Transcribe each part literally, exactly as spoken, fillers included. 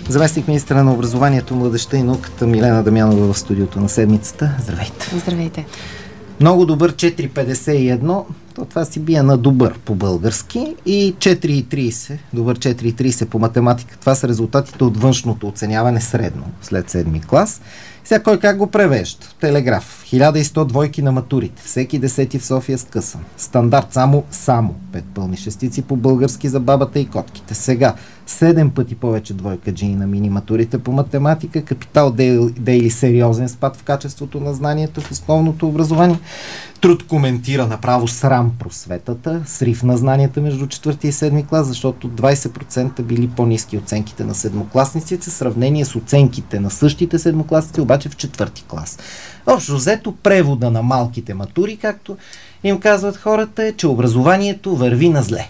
Заместник министра на образованието, младежта и науката Милена Дамянова в студиото на седмицата. Здравейте. Здравейте. Много добър четири петдесет и едно, то това си бие на добър по български, и четири трийсет, добър четири трийсет по математика. Това са резултатите от външното оценяване средно след седми клас. Сега кой как го превежда? Телеграф. хиляда и сто двойки на матурите. Всеки десети в София скъсан. Стандарт само, само пет пълни шестици по български за бабата и котките. Сега седем пъти повече двойка джини на мини матурите по математика. Капитал Дейли сериозен спад в качеството на знанието в основното образование. Труд коментира направо срам просветата. Срив на знанията между четвърти и седми клас, защото двайсет процента били по-ниски оценките на седмокласниците в сравнение с оценките на същите седмокласници, обаче в четвърти клас. Общо взето превода на малките матури, както им казват хората, е, че образованието върви на зле.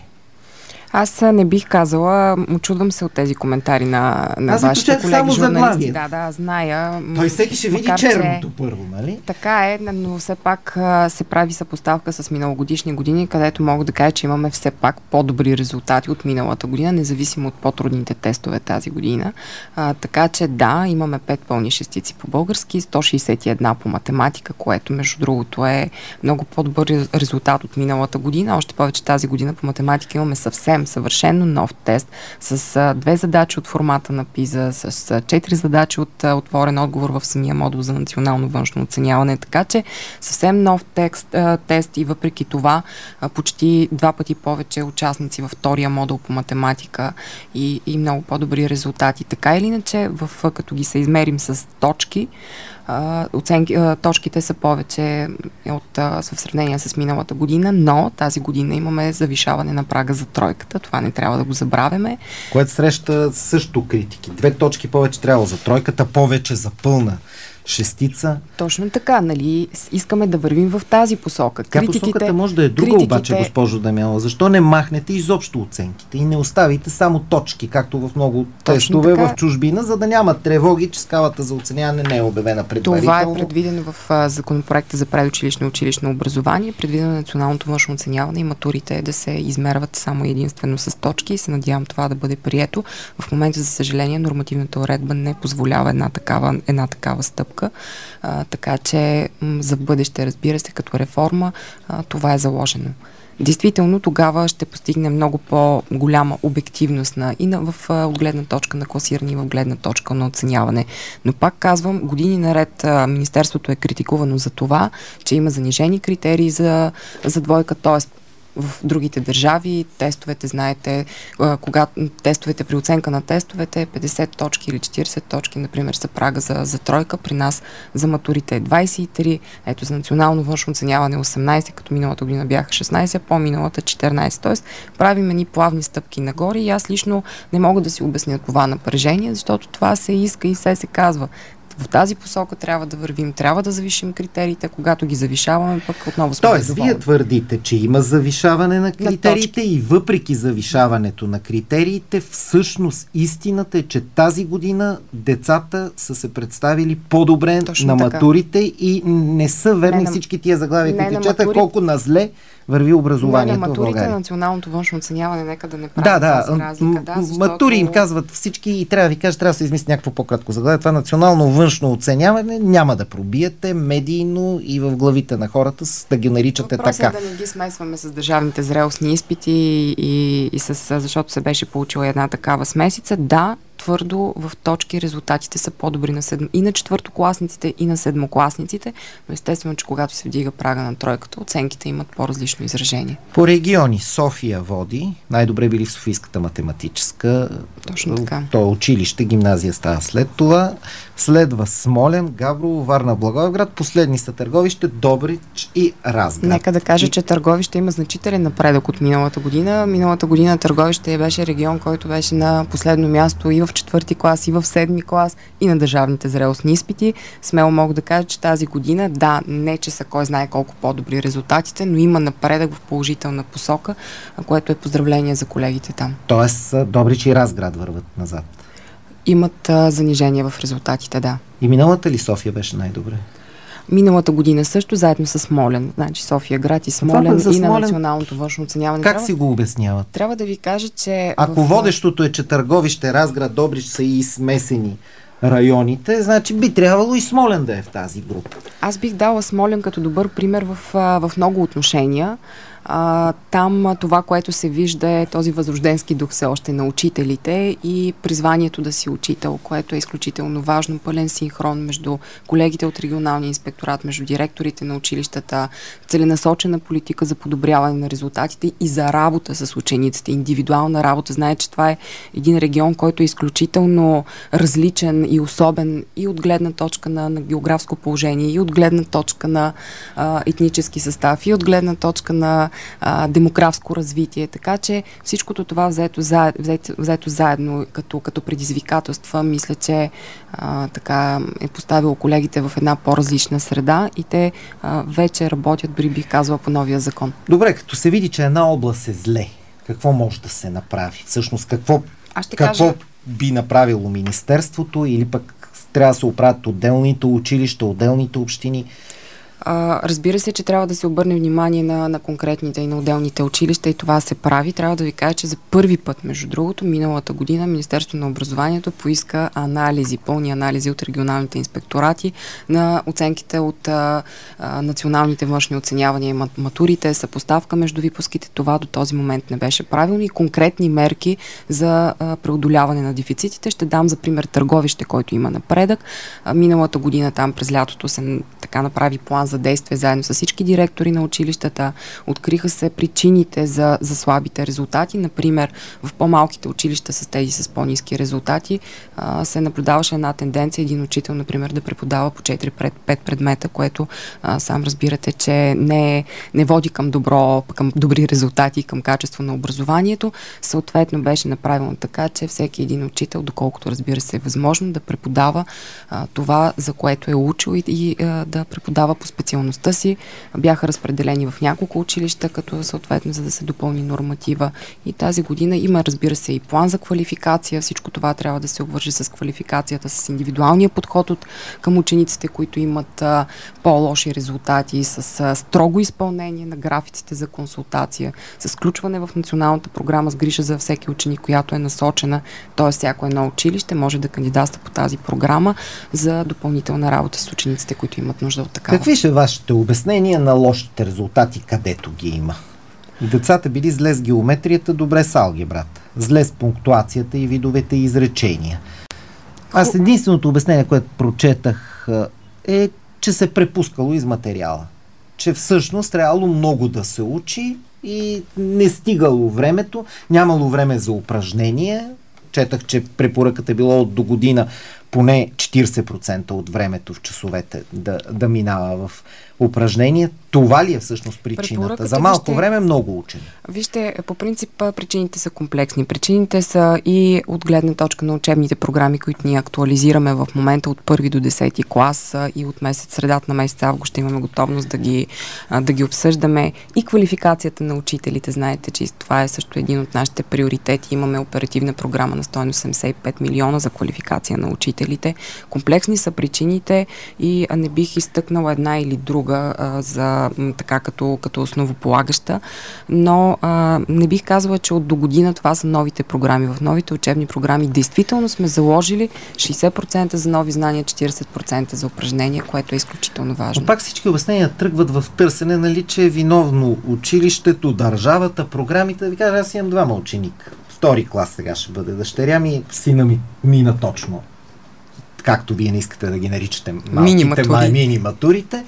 Аз не бих казала, очудвам се от тези коментари на, на вашите колеги журналисти. Да, да, зная. Той всеки ще види черното че, първо, нали? Така е, но все пак се прави съпоставка с миналогодишни години, където мога да кажа, че имаме все пак по-добри резултати от миналата година, независимо от по-трудните тестове тази година. А, така че да, имаме пет пълни шестици по български, сто шейсет и едно по математика, което между другото е много по-добър резултат от миналата година. Още повече тази година по математика имаме съвсем съвършено нов тест с а, две задачи от формата на пиза, с а, четири задачи от а, отворен отговор в самия модул за национално външно оценяване. Така че съвсем нов текст, а, тест и въпреки това а, почти два пъти повече участници във втория модул по математика и, и много по-добри резултати. Така или иначе, в, а, като ги се измерим с точки, Uh, оценки, uh, точките са повече от, uh, в сравнение с миналата година, но тази година имаме завишаване на прага за тройката. Това не трябва да го забравяме. Което среща също критики. Две точки повече трябва за тройката, повече за пълна шестица. Точно така, нали? Искаме да вървим в тази посока. Тя посоката може да е друга, критиките... обаче, госпожо Дамянова. Защо не махнете изобщо оценките и не оставите само точки, както в много тестове в чужбина, за да няма тревоги, че скалата за оценяване не е обявена предварително? Това е предвидено в а, законопроекта за предучилищно и училищно образование, предвидено националното външно оценяване и матурите да се измерват само единствено с точки и се надявам това да бъде прието. В момента, за съжаление, нормативната уредба не позволява една такава, една такава стъпка. А, така че м- за в бъдеще, разбира се, като реформа, а, това е заложено. Действително, тогава ще постигне много по-голяма обективност на, и на, в, от гледна точка на класиране и в гледна точка на оценяване. Но пак казвам, години наред а, Министерството е критикувано за това, че има занижени критерии за, за двойка, т.е. в другите държави тестовете, знаете, когато тестовете при оценка на тестовете петдесет точки или четирийсет точки, например, са прага за, за тройка. При нас за матурите е двайсет и три, ето за национално външно оценяване осемнайсет, като миналата година бяха шестнайсет, по-миналата четиринайсет. Тоест, правим едни плавни стъпки нагоре и аз лично не мога да си обясня това напрежение, защото това се иска и все се казва. В тази посока трябва да вървим, трябва да завишим критериите, когато ги завишаваме, пък отново сме Тоест, вие твърдите, че има завишаване на критериите на и въпреки завишаването на критериите, всъщност истината е, че тази година децата са се представили по-добре Точно на така. матурите и не са верни не всички тия заглавия, които чета, матури... колко на зле върви образованието не, на матурите, в България. националното външно оценяване, нека да не правим да, да, тази разлика. Да, защото... матури им казват всички и трябва да ви кажа, трябва да се измисли някакво по-кратко заглавие. Това национално външно оценяване няма да пробиете медийно и в главите на хората, да ги наричате Въпрос така. Въпросът е да не ги смесваме с държавните зрелостни изпити и, и с, защото се беше получила една такава смесица. Да, твърдо в точки резултатите са по-добри на седм... и на четвъртокласниците, и на седмокласниците, но естествено, че когато се вдига прага на тройката, оценките имат по-различно изражение. По региони София води, най-добре били в Софийската математическа. Точно така. То е училище, гимназия става след това. Следва Смолян, Габрово, Варна, Благоевград. Последни са Търговище, Добрич и Разград. Нека да кажа, и... че Търговище има значителен напредък от миналата година. Миналата година Търговище беше регион, който беше на последно място и в четвърти клас, и в седми клас, и на държавните зрелостни изпити. Смело мога да кажа, че тази година, да, не че са кой знае колко по-добри резултатите, но има напредък в положителна посока, което е поздравление за колегите там. Тоест Добрич и Разград върват назад. Имат а, занижение в резултатите, да. И миналата ли София беше най-добре? Миналата година също, заедно с Смолян. Значи София град и Смолян и Смолян... на националното външно оценяване. Как трябва, си го обясняват? Трябва да ви кажа, че... Ако в... водещото е, че Търговище, Разград, Добрич са и смесени районите, значи би трябвало и Смолян да е в тази група. Аз бих дала Смолян като добър пример в, в много отношения. А, там това, което се вижда е този възрожденски дух все още на учителите и призванието да си учител, което е изключително важно, пълен синхрон между колегите от регионалния инспекторат, между директорите на училищата, целенасочена политика за подобряване на резултатите и за работа с учениците, индивидуална работа. Знаете, че това е един регион, който е изключително различен и особен и от гледна точка на, на географско положение, и от гледна точка на а, етнически състав, и от гледна точка на а, демографско развитие. Така че всичкото това взето, за, взето, взето заедно като, като предизвикателства, мисля, че а, така е поставило колегите в една по-различна среда и те а, вече работят, дори бих казала, по новия закон. Добре, като се види, че една област е зле, какво може да се направи? Всъщност, какво, какво кажа... би направило министерството или пък трябва да се оправят отделните училища, отделните общини? А, разбира се, че трябва да се обърне внимание на, на конкретните и на отделните училища и това се прави. Трябва да ви кажа, че за първи път, между другото, миналата година Министерството на образованието поиска анализи, пълни анализи от регионалните инспекторати на оценките от а, а, националните външни оценявания и матурите, съпоставка между випуските. Това до този момент не беше правилно и конкретни мерки за а, преодоляване на дефицитите. Ще дам за пример Търговище, който има напредък. А, миналата година там през лятото се така направи план за действие заедно с всички директори на училищата. Откриха се причините за, за слабите резултати. Например, в по-малките училища с тези с по-ниски резултати а, се наблюдаваше една тенденция един учител, например, да преподава по четири-пет предмета, което а, сам разбирате, че не, не води към добро, към добри резултати и към качество на образованието. Съответно беше направено така, че всеки един учител, доколкото разбира се е възможно, да преподава а, това, за което е учил и, и а, да преподава по специалността си. Бяха разпределени в няколко училища, като съответно за да се допълни норматива. И тази година има, разбира се, и план за квалификация. Всичко това трябва да се обвържи с квалификацията, с индивидуалния подход от, към учениците, които имат а, по-лоши резултати, с а, строго изпълнение на графиците за консултация, с включване в националната програма с грижа за всеки ученик, която е насочена, т.е. всяко едно училище може да кандидатства по тази програма за допълнителна работа с учениците, които имат нужда от такава. Какви ще вашите обяснения на лошите резултати, където ги има? Децата били зле с геометрията, добре с алгебрата, зле с пунктуацията и видовете изречения. Аз единственото обяснение, което прочетах, е, че се препускало из материала. Че всъщност трябвало много да се учи и не стигало времето, нямало време за упражнения. Четах, че препоръката е било от до година поне четирийсет процента от времето в часовете да, да минава в упражнения. Това ли е всъщност причината? За малко вижте, време много учени. Вижте, по принцип причините са комплексни. Причините са и от гледна точка на учебните програми, които ние актуализираме в момента от първи до десети клас и от месец, средата на месец август ще имаме готовност да ги, да ги обсъждаме. И квалификацията на учителите. Знаете, че това е също един от нашите приоритети. Имаме оперативна програма на стойност седемдесет и пет милиона за квалификация на учителите. Комплексни са причините и не бих изтъкнала една или друга а, за така като, като основополагаща, но а, не бих казала, че от до година това са новите програми. В новите учебни програми действително сме заложили шейсет процента за нови знания, четирийсет процента за упражнения, което е изключително важно. Но пак всички обяснения тръгват в търсене, нали, че е виновно училището, държавата, програмите. Да ви кажа, аз имам двама ученика. Втори клас сега ще бъде дъщеря ми, сина ми мина точно, както вие не искате да ги наричате малките май, мини матурите.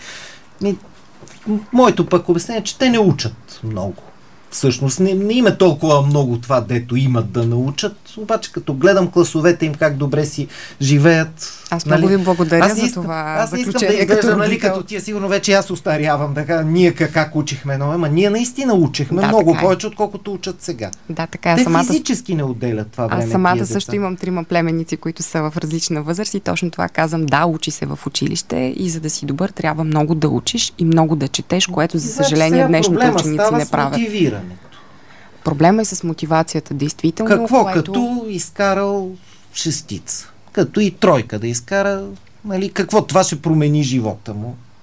Моето пък обяснение е, че те не учат много. Всъщност не, не има толкова много това, дето имат да научат, обаче като гледам класовете им как добре си живеят. Аз много нали, ви благодаря аз за искам, това аз заключение. Аз искам да изглежда, нали, като тия сигурно вече аз устарявам, така, ние как, как учихме, но ама ние наистина учихме да, много повече, отколкото учат сега. Да, така е. Те самата... физически не отделят това време. Аз самата също имам трима племенници, които са в различна възраст и точно това казвам, да, учи се в училище и за да си добър трябва много да учиш и много да четеш, което за съжаление днешните ученици не правят. Проблема е с мотивацията, действително. Какво което... като изкарал шестица? Като и тройка да изкара, нали, какво това ще промени живота му?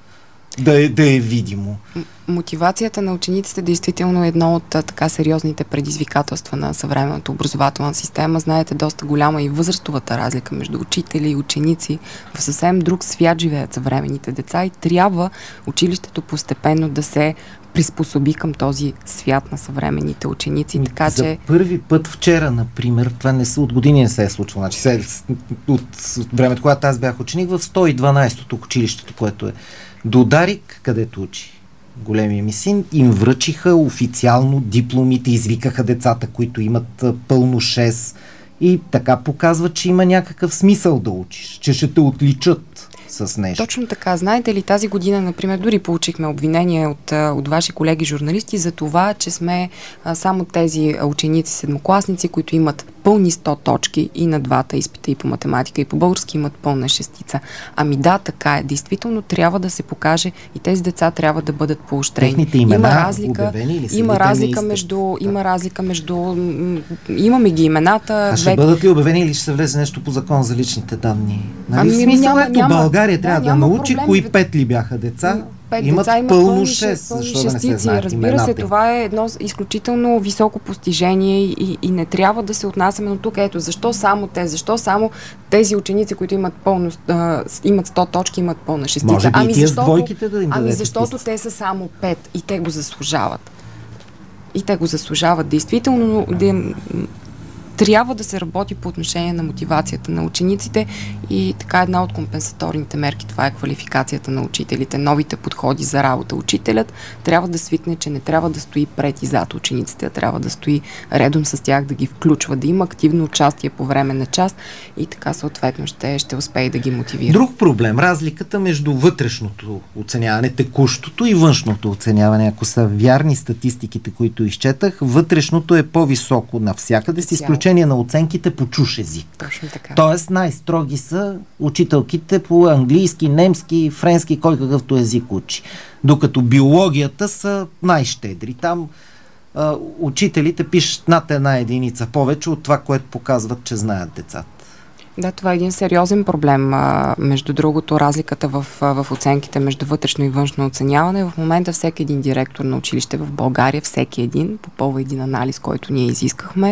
да е, да е видимо. Мотивацията на учениците действително е едно от така сериозните предизвикателства на съвременната образователна система. Знаете, доста голяма и възрастовата разлика между учители и ученици. В съвсем друг свят живеят съвременните деца и трябва училището постепенно да се приспособи към този свят на съвременните ученици. Така, За че... първи път вчера, например, това не са от години не се е случвало. Значи, се, от времето, когато аз бях ученик, в сто и дванадесето училището, което е до Дарик, където учи големия ми син, им връчиха официално дипломите, извикаха децата, които имат пълно шест и така показва, че има някакъв смисъл да учиш, че ще те отличат с нещо. Точно така. Знаете ли, тази година, например, дори получихме обвинение от, от ваши колеги журналисти за това, че сме а, само тези ученици, седмокласници, които имат пълни сто точки и на двата изпита, и по математика, и по български имат пълна шестица. Ами да, така е. Действително трябва да се покаже и тези деца трябва да бъдат поощрени. Техните имена има разлика, ли са, има разлика между, да. има разлика между м- имаме ги имената. А ще две... бъдат ли обявени или ще се влезе нещо по закон за личните данни? Нали, ами, смисъл, няма, ето няма, България да, трябва да научи проблем. кои пет ли бяха деца. Пет имат деца имат пълно пълни шест, пълни защо да не се шестици. знаят Разбира имената се, им. това е едно изключително високо постижение и, и не трябва да се отнасяме, но тук ето, защо само те, защо само тези ученици, които имат пълно, а, имат сто точки, имат пълна шестица. Може би ами и тия защото, с двойките да им ами дадете защото пист. те са само пет и те го заслужават. И те го заслужават. Действително, да, трябва да се работи по отношение на мотивацията на учениците и така една от компенсаторните мерки, това е квалификацията на учителите, новите подходи за работа. Учителят трябва да свикне, че не трябва да стои пред и зад учениците, а трябва да стои редом с тях, да ги включва, да има активно участие по време на част и така съответно ще, ще успее да ги мотивира. Друг проблем, разликата между вътрешното оценяване, текущото и външното оценяване. Ако са вярни статистиките, които изчетах, вътрешното е по-високо навсякъде, с изключение на оценките по чуж език. Точно така. Тоест най-строги са учителките по английски, немски, френски, кой какъвто език учи. Докато биологията са най-щедри. Там а, учителите пишат над една единица повече от това, което показват, че знаят децата. Да, това е един сериозен проблем. А, между другото, разликата в, в оценките между вътрешно и външно оценяване. В момента всеки един директор на училище в България, всеки един, попълва един анализ, който ние изискахме.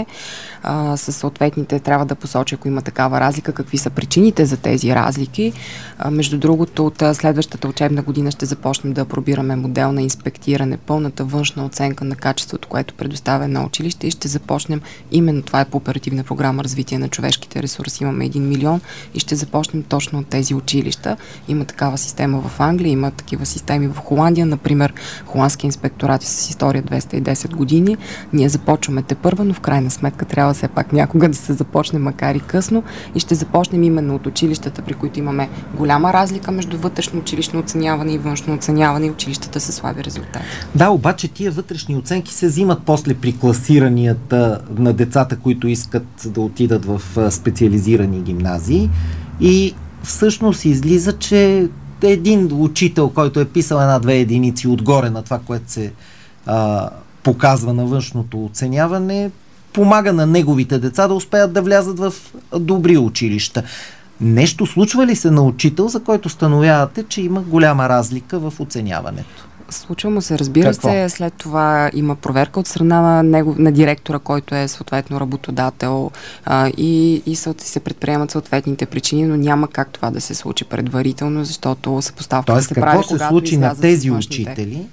А, със съответните трябва да посочи, ако има такава разлика, какви са причините за тези разлики. А, между другото, от следващата учебна година ще започнем да апробираме модел на инспектиране, пълната външна оценка на качеството, което предоставя на училище и ще започнем, именно това е по оперативна програма развитие на човешките ресурси. Имаме един милион и ще започнем точно от тези училища. Има такава система в Англия, има такива системи в Холандия. Например, холандски инспекторати с история двеста и десет години. Ние започваме тепърва, но в крайна сметка трябва все пак някога да се започне, макар и късно. И ще започнем именно от училищата, при които имаме голяма разлика между вътрешно училищно оценяване и външно оценяване и училищата със слаби резултати. Да, обаче тия вътрешни оценки се взимат после при класиранията на децата, които искат да отидат в специализирани гимназии и всъщност излиза, че един учител, който е писал една-две единици отгоре на това, което се а, показва на външното оценяване, помага на неговите деца да успеят да влязат в добри училища. Нещо случва ли се на учител, за който становявате, че има голяма разлика в оценяването? Случва му се, разбира Какво? се. След това има проверка от страна на, него, на директора, който е съответно работодател а, и, и се предприемат съответните причини, но няма как това да се случи предварително, защото съпоставката се прави, когато когато се случи на тези външните учители,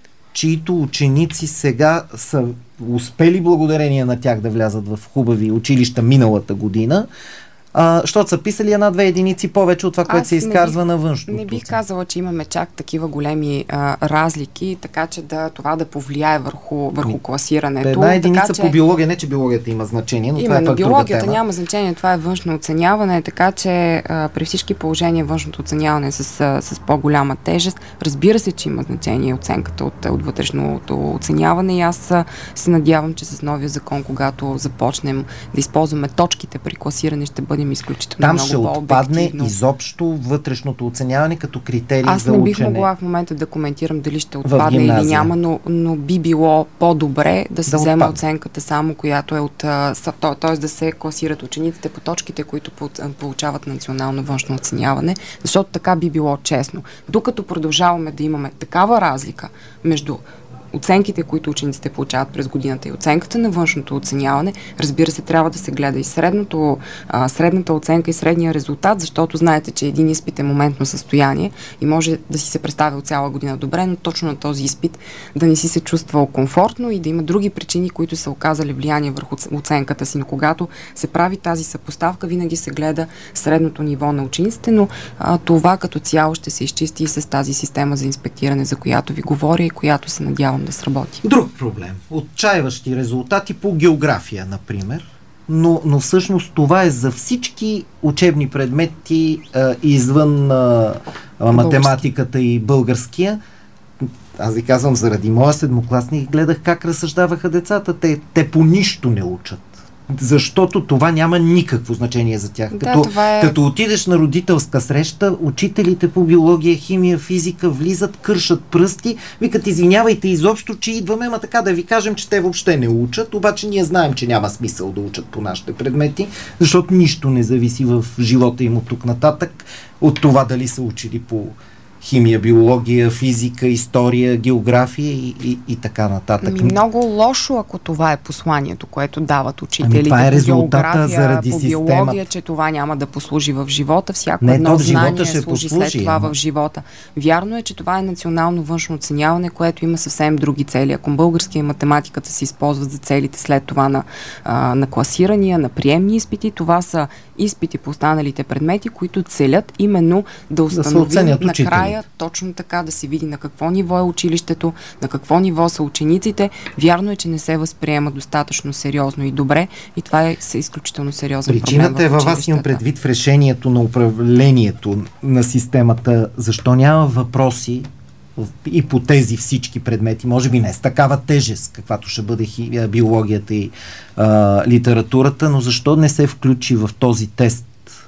чието ученици сега са успели благодарение на тях да влязат в хубави училища миналата година, а, защото са писали една-две единици повече от това, което се изказва на външното. Не бих казала, че имаме чак такива големи а, разлики, така че да, това да повлияе върху, върху класирането. Една единица така, че... по биология, не че биологията има значение, но именно, това е пък друга биологията тема. няма значение, това е външно оценяване, така че а, при всички положения външното оценяване е с, с по-голяма тежест. Разбира се, че има значение оценката от, от вътрешното оценяване и аз а, се надявам, че с новия закон, когато започнем да използваме точките при класиране, ще бъдем подходим изключително Там много ще по-обективно. отпадне изобщо вътрешното оценяване като критерий Аз за не учене. бих могла в момента да коментирам дали ще отпадне или няма, но, но би било по-добре да се да взема отпадне. оценката само, която е от... т.е. да се класират учениците по точките, които получават национално външно оценяване, защото така би било честно. Докато продължаваме да имаме такава разлика между оценките, които учениците получават през годината и оценката на външното оценяване, разбира се, трябва да се гледа и средното, а, средната оценка и средния резултат, защото знаете, че един изпит е моментно състояние и може да си се представя от цяла година добре, но точно на този изпит да не си се чувствал комфортно и да има други причини, които са оказали влияние върху оценката си. Но когато се прави тази съпоставка, винаги се гледа средното ниво на учениците, но а, това като цяло ще се изчисти и с тази система за инспектиране, за която ви говоря и която се надявам да сработи. Друг проблем. Отчаиващи резултати по география, например. Но, но всъщност това е за всички учебни предмети а, извън а, а, математиката и българския. Аз ви казвам, заради моя седмокласник гледах как разсъждаваха децата. Те, те по нищо не учат. Защото това няма никакво значение за тях. Да, като, е... като отидеш на родителска среща, учителите по биология, химия, физика влизат, кършат пръсти, викат, извинявайте изобщо, че идваме, ма така да ви кажем, че те въобще не учат, обаче ние знаем, че няма смисъл да учат по нашите предмети, защото нищо не зависи в живота им от тук нататък, от това дали са учили по химия, биология, физика, история, география и, и, и така нататък. Ми много лошо, ако това е посланието, което дават учителите. Ами това е резултата по заради по системата. Биология, че това няма да послужи в живота. Всяко Не, едно в живота знание ще служи послужи, след това ама. в живота. Вярно е, че това е национално външно оценяване, което има съвсем други цели. Ако българския и математиката се използват за целите след това на, а, на класирания, на приемни изпити, това са изпити по останалите предмети, които целят именно да установим да накрая точно така, да се види на какво ниво е училището, на какво ниво са учениците. Вярно е, че не се възприема достатъчно сериозно и добре и това е изключително сериозен проблем. Причината е във вас, имам предвид в решението на управлението на системата, защо няма въпроси и по тези всички предмети, може би не с такава тежест, каквато ще бъде хи, биологията и а, литературата, но защо не се включи в този тест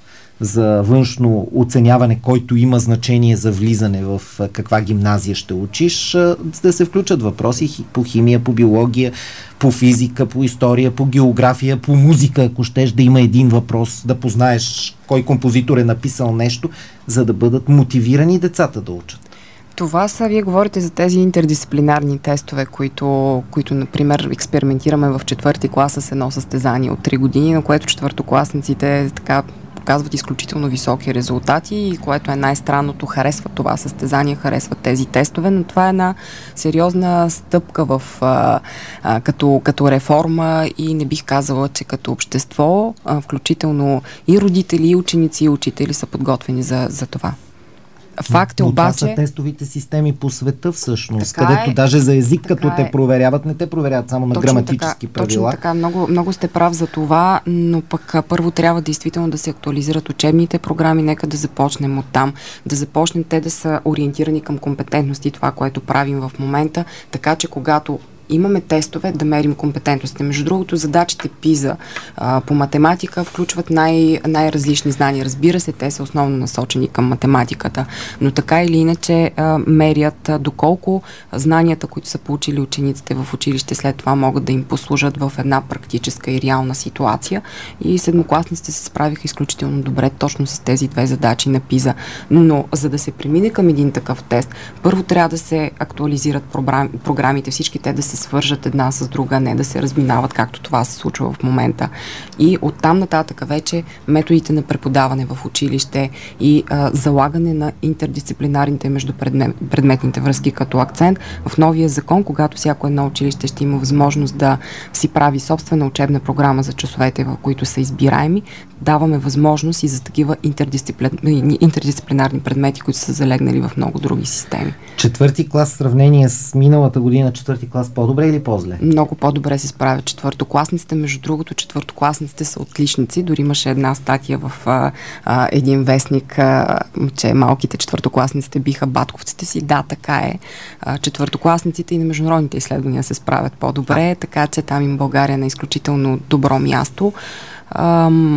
за външно оценяване, който има значение за влизане в каква гимназия ще учиш, да се включат въпроси по химия, по биология, по физика, по история, по география, по музика, ако щеш да има един въпрос, да познаеш кой композитор е написал нещо, за да бъдат мотивирани децата да учат. Това са, вие говорите за тези интердисциплинарни тестове, които, които, например, експериментираме в четвърти клас с едно състезание от три години, на което четвъртокласниците така показват изключително високи резултати и което е най-странното, харесват това състезание, харесват тези тестове, но това е една сериозна стъпка в, а, а, като, като реформа и не бих казала, че като общество, а, включително и родители, и ученици, и учители са подготвени за, за това. Факт е но обаче... това са тестовите системи по света всъщност, така където е, даже за език, като е. те проверяват, не те проверяват само на точно граматически така, правила. Точно така, много, много сте прав за това, но пък първо трябва действително да се актуализират учебните програми, нека да започнем от там, да започнем те да са ориентирани към компетентности, това, което правим в момента, така че когато имаме тестове да мерим компетентностите. Между другото, задачите пиза а, по математика включват най- най-различни знания. Разбира се, те са основно насочени към математиката, но така или иначе а, мерят а, доколко знанията, които са получили учениците в училище, след това могат да им послужат в една практическа и реална ситуация. И седмокласниците се справиха изключително добре точно с тези две задачи на пиза. Но за да се премине към един такъв тест, първо трябва да се актуализират програм- програмите, всички те да се свържат една с друга, не да се разминават, както това се случва в момента. И оттам нататък вече методите на преподаване в училище и а, залагане на интердисциплинарните между предмет, предметните връзки като акцент в новия закон, когато всяко едно училище ще има възможност да си прави собствена учебна програма за часовете, в които са избираеми, даваме възможност и за такива интердисциплин... интердисциплинарни предмети, които са залегнали в много други системи. Четвърти клас в сравнение с миналата година, четвърти клас по-добре или по-зле? Много по-добре се справят четвъртокласниците. Между другото, четвъртокласниците са отличници. Дори имаше една статия в а, а, един вестник, а, че малките четвъртокласниците биха батковците си. Да, така е. А, четвъртокласниците и на международните изследвания се справят по-добре, така че там им България е на изключително добро място. Ам,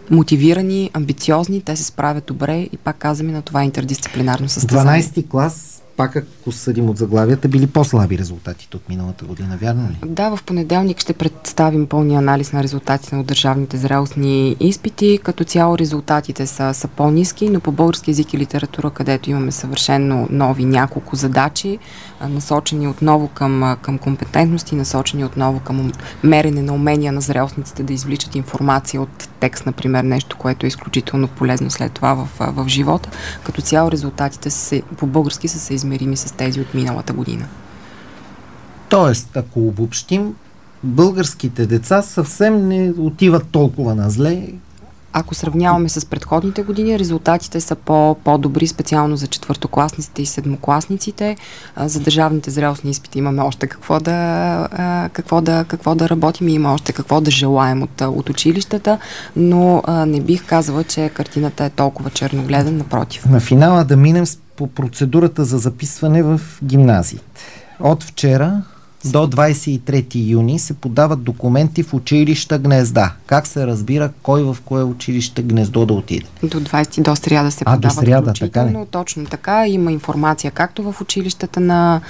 мотивирани, амбициозни, те се справят добре и пак казваме на това интердисциплинарно състезание. дванайсети клас, пак ако съдим от заглавията, били по-слаби резултатите от миналата година, вярно ли? Да, в понеделник ще представим пълния анализ на резултатите от държавните зрелостни изпити. Като цяло резултатите са, са по-ниски, но по български език и литература, където имаме съвършенно нови няколко задачи, насочени отново към, към компетентности, насочени отново към мерене на умения на зрелостниците да извличат информация от текст, например, нещо, което е изключително полезно след това в, в живота. Като цяло резултатите са, по български са се измерими с тези от миналата година. Тоест, ако обобщим, българските деца съвсем не отиват толкова на зле. Ако сравняваме с предходните години, резултатите са по, по-добри, специално за четвъртокласниците и седмокласниците. За държавните зрелостни изпити имаме още какво да, какво да, какво да работим и има още какво да желаем от, от училищата, но не бих казала, че картината е толкова черногледна, напротив. На финала да минем по процедурата за записване в гимназиите. От вчера до двайсет и трети юни се подават документи в училища гнезда. Как се разбира кой в кое училище гнездо да отиде? До двайсети до сряда се а, подават до сряда, така ли? Точно така. Има информация както в училищата на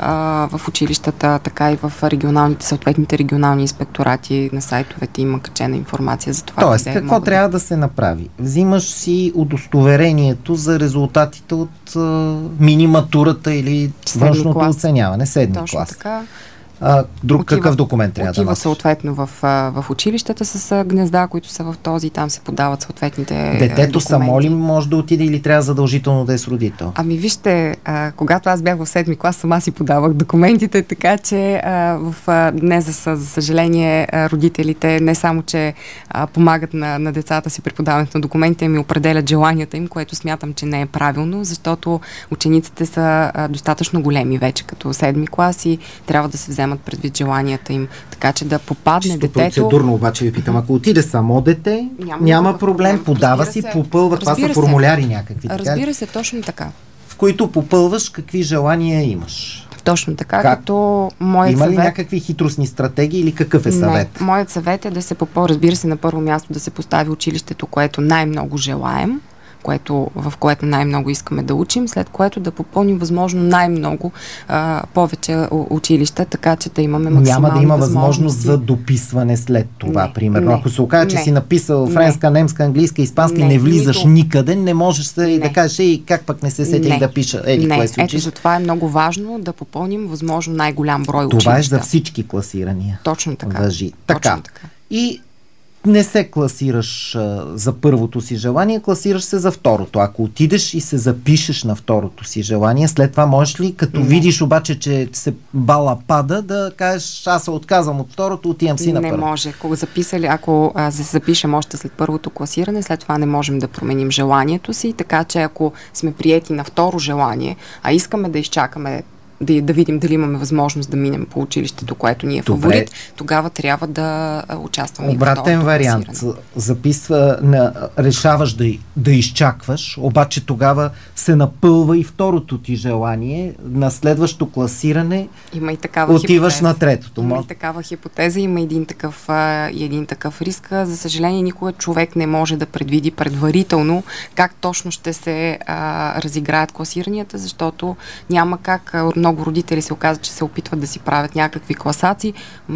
а, в училищата, така и в регионалните, съответните регионални инспекторати на сайтовете има качена информация за това. Тоест, какво трябва да... да се направи? Взимаш си удостоверението за резултатите от а, мини-матурата или външното клас. Оценяване, седми Точно клас. Така. А, друг отива, какъв документ трябва да отива носиш? съответно в, в училищата с гнезда, които са в този, там се подават съответните Детето документи. само ли може да отиде или трябва задължително да е с родител? Ами вижте, а, когато аз бях в седми клас, сама си подавах документите, така че а, в, а, днес, за, за съжаление, а, родителите не само, че а, помагат на, на децата си при подаването на документите, ми определят желанията им, което смятам, че не е правилно, защото учениците са а, достатъчно големи вече като седми клас и трябва да се вземат предвид желанията им, така че да попадне Чисто детето... процедурно обаче ви питам, ако отиде само дете, няма, няма проблем, проблем, подава си, се, попълва, това са формуляри някакви. Разбира така, се, точно така. В които попълваш какви желания имаш. Точно така, как? Като моят Има ли съвет... някакви хитростни стратегии или какъв е съвет? Не, моят съвет е да се попълва, разбира се, на първо място да се постави училището, което най-много желаем, което, в което най-много искаме да учим, след което да попълним възможно най-много а, повече училища, така че да имаме максимални Няма да има възможности. възможност за дописване след това, не, примерно. Не, Ако се окаже, че не, си написал френска, не, немска, английска, испанска не, и не влизаш нито... никъде, не можеш да, и да кажеш, и как пък не се сетих не, да пиша. Еди, не, кое си ето за това е много важно да попълним възможно най-голям брой това училища. Това е за всички класирания. Точно така. Въжи. Точно Така. така. И не се класираш а, за първото си желание, класираш се за второто. Ако отидеш и се запишеш на второто си желание, след това можеш ли, като не. видиш обаче, че се бала пада, да кажеш, аз се отказвам от второто, отивам си на първо? Не може. Ако записали, ако а, се запишем още след първото класиране, след това не можем да променим желанието си, така че ако сме приети на второ желание, а искаме да изчакаме Да, да видим дали имаме възможност да минем по училището, което ни е фаворит, тогава трябва да участваме. Обратен вариант. Записва, на, решаваш да, да изчакваш, обаче тогава се напълва и второто ти желание. На следващото класиране има и такава отиваш хипотеза. на третото. Има и такава хипотеза, има един такъв, а, и един такъв риск. За съжаление, никога човек не може да предвиди предварително как точно ще се а, разиграят класиранията, защото няма как. Много родители се оказват, че се опитват да си правят някакви класации.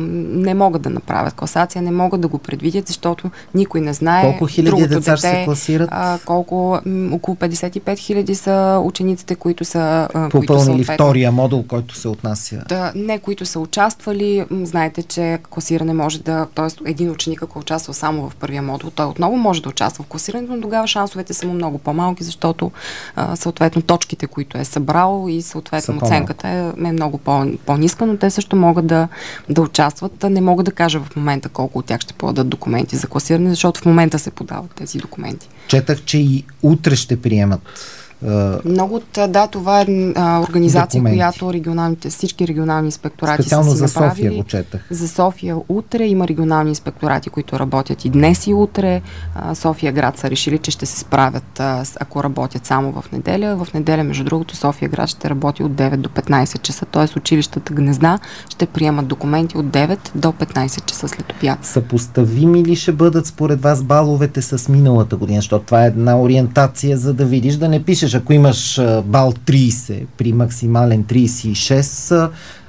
Не могат да направят класация, не могат да го предвидят, защото никой не знае. Колко хиляди деца дете, ще се класират? А, колко, м, около петдесет и пет хиляди са учениците, които са попълнили втория модул, който се отнася. Да, не, които са участвали. Знаете, че класиране може да, т.е. един ученик, ако участва само в първия модул, той отново може да участва в класирането, но тогава шансовете са му много по-малки, защото а, съответно точките, които е събрал и съответно оценката е, е много по- по-ниска, но те също могат да, да участват. Не мога да кажа в момента колко от тях ще подадат документи за класиране, защото в момента се подават тези документи. Четах, че и утре ще приемат Много от, да, това е а, организация, документи. Която регионалните, всички регионални инспекторати специално са си за направили. София го четах. За София утре има регионални инспекторати, които работят и днес и утре. А, София град са решили, че ще се справят, а, ако работят само в неделя. В неделя, между другото, София град ще работи от девет до петнайсет часа, т.е. училищата Гнезда ще приемат документи от девет до петнайсет часа след обяд. Съпоставими ли ще бъдат според вас баловете с миналата година? Защото това е една ориентация, за да видиш, да не пишеш, ако имаш бал трийсет при максимален трийсет и шест, а,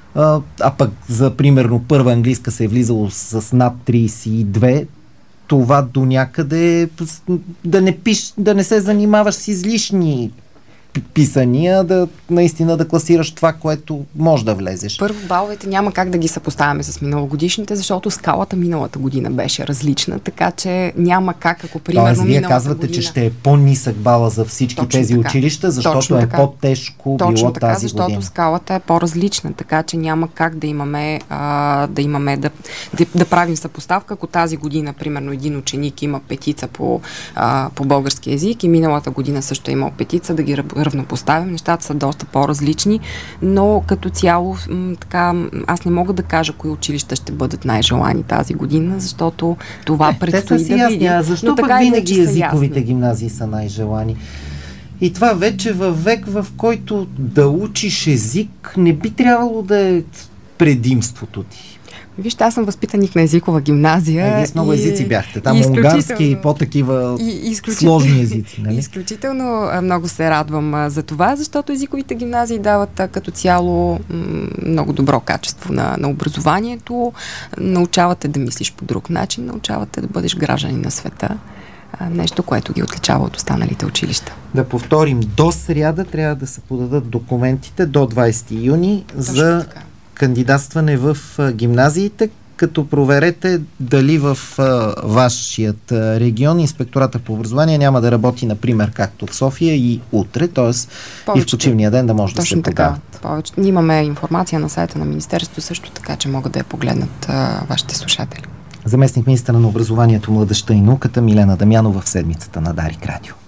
а пък за примерно първа английска се е влизало с над трийсет и две, това до някъде да не, пиш, да не се занимаваш с излишни писания, да наистина да класираш това, което може да влезеш. Първо, баловете няма как да ги съпоставяме с миналогодишните, защото скалата миналата година беше различна, така че няма как, ако примерно Тоест, вие миналата казвате, година... че ще е по-нисък бала за всички Точно тези така. училища, защото Точно е така. по-тежко Точно било така, тази защото година. скалата е по-различна, така че няма как да имаме, а, да, имаме да, да, да правим съпоставка, ако тази година, примерно, един ученик има петица по, а, по български език и миналата година също е имал петица, да ги равнопоставим. Нещата са доста по-различни, но като цяло м, така, аз не мога да кажа кои училища ще бъдат най-желани тази година, защото това е, предстои те са да видим. Защо но пък така винаги езиковите ясни. гимназии са най-желани? И това вече във век, в който да учиш език, не би трябвало да е предимството ти. Вижте, аз съм възпитаник на езикова гимназия. А, вие с много и, езици бяхте. Там и унгарски и по-такива и, сложни езици. Нали? Изключително много се радвам а, за това, защото езиковите гимназии дават а, като цяло м- много добро качество на, на образованието. Научавате да мислиш по друг начин, научавате да бъдеш гражданин на света. А, нещо, което ги отличава от останалите училища. Да повторим, до сряда трябва да се подадат документите до двайсети юни Точно за така. кандидатстване в а, гимназиите, като проверете дали в а, вашият а, регион инспектората по образование няма да работи, например, както в София и утре, т.е. и в почивния ден да може Точно да се подават. Така. Повече. Ние имаме информация на сайта на Министерството също така, че могат да я погледнат а, вашите слушатели. Заместник министъра на образованието, младежта и науката Милена Дамянова в седмицата на Дарик Радио.